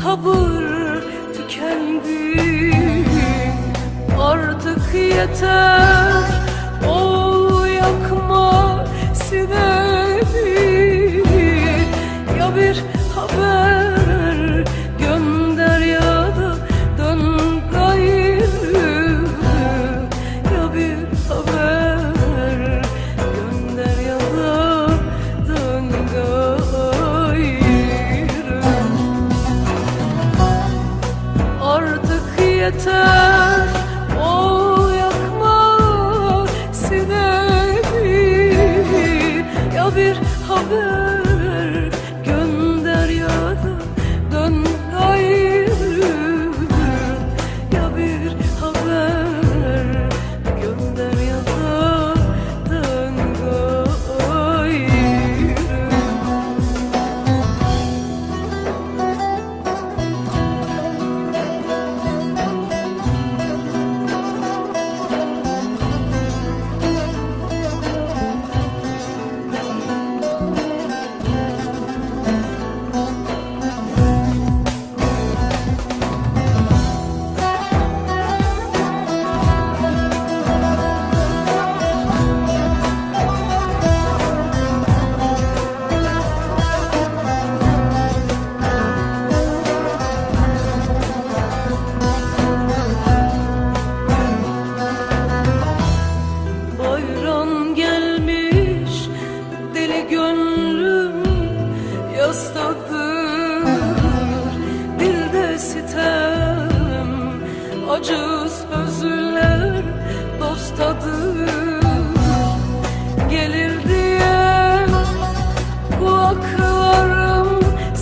sabır tükendi. Artık yeter, ol yakma sinemi. Ya bir haber gönder ya da dön gayrı. Ya bir haber gönder ya da dön gayrı. Artık yeter, o yakma sinemi. Ya bir haber gönder ya da dön gayrı. Ya bir haber gönder ya da dön gayrı. Bayram gelmiş, deli gönlüm yastadır. Dilde sitem, acı sözler dostadır. Gelir diye kulaklarım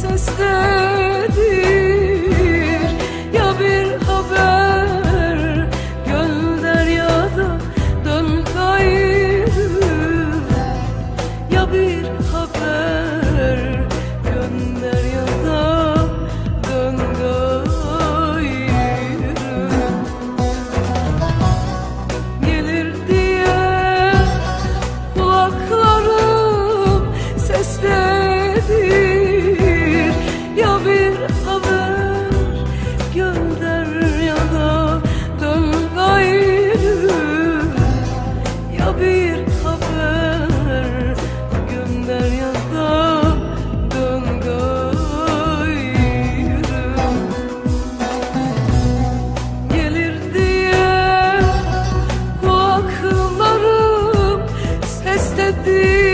sesledir. Ya bir haber gönder ya da dön gayrı. Ya bir haber gönder ya da dön gayrı. Gelir diye kulaklarım sesledir. Ya bir haber gönder ya da dön gayrı. Ya bir haber gönder ya da dön gayrı. Gelir diye kulaklarım sesledir.